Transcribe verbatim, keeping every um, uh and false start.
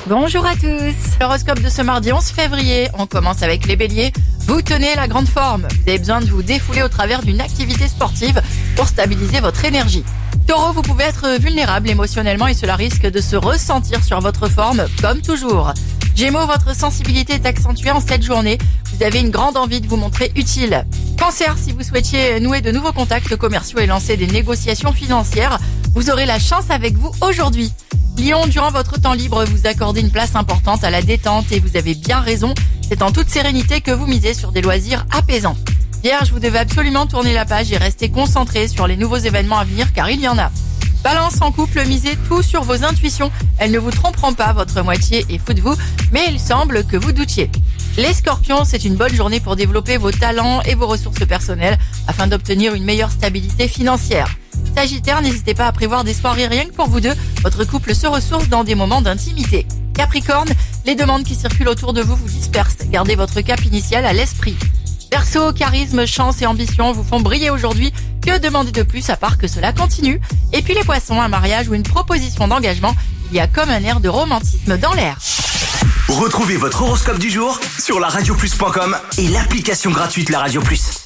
Bonjour à tous. L'horoscope de ce mardi onze février. On commence avec les béliers. Vous tenez la grande forme. Vous avez besoin de vous défouler au travers d'une activité sportive pour stabiliser votre énergie. Taureau, vous pouvez être vulnérable émotionnellement et cela risque de se ressentir sur votre forme comme toujours. Gémeaux, votre sensibilité est accentuée en cette journée. Vous avez une grande envie de vous montrer utile. Cancer, si vous souhaitiez nouer de nouveaux contacts commerciaux et lancer des négociations financières, vous aurez la chance avec vous aujourd'hui. Lion, durant votre temps libre, vous accordez une place importante à la détente et vous avez bien raison. C'est en toute sérénité que vous misez sur des loisirs apaisants. Vierge, vous devez absolument tourner la page et rester concentré sur les nouveaux événements à venir car il y en a. Balance, en couple, misez tout sur vos intuitions. Elles ne vous tromperont pas, votre moitié est fou de vous, mais il semble que vous doutiez. Les scorpions, c'est une bonne journée pour développer vos talents et vos ressources personnelles afin d'obtenir une meilleure stabilité financière. Sagittaire, n'hésitez pas à prévoir des soirées rien que pour vous deux. Votre couple se ressource dans des moments d'intimité. Capricorne, les demandes qui circulent autour de vous vous dispersent. Gardez votre cap initial à l'esprit. Verseau, charisme, chance et ambition vous font briller aujourd'hui. Que demander de plus à part que cela continue? Et puis les poissons, un mariage ou une proposition d'engagement, il y a comme un air de romantisme dans l'air. Retrouvez votre horoscope du jour sur la radio plus point com et l'application gratuite La Radio Plus.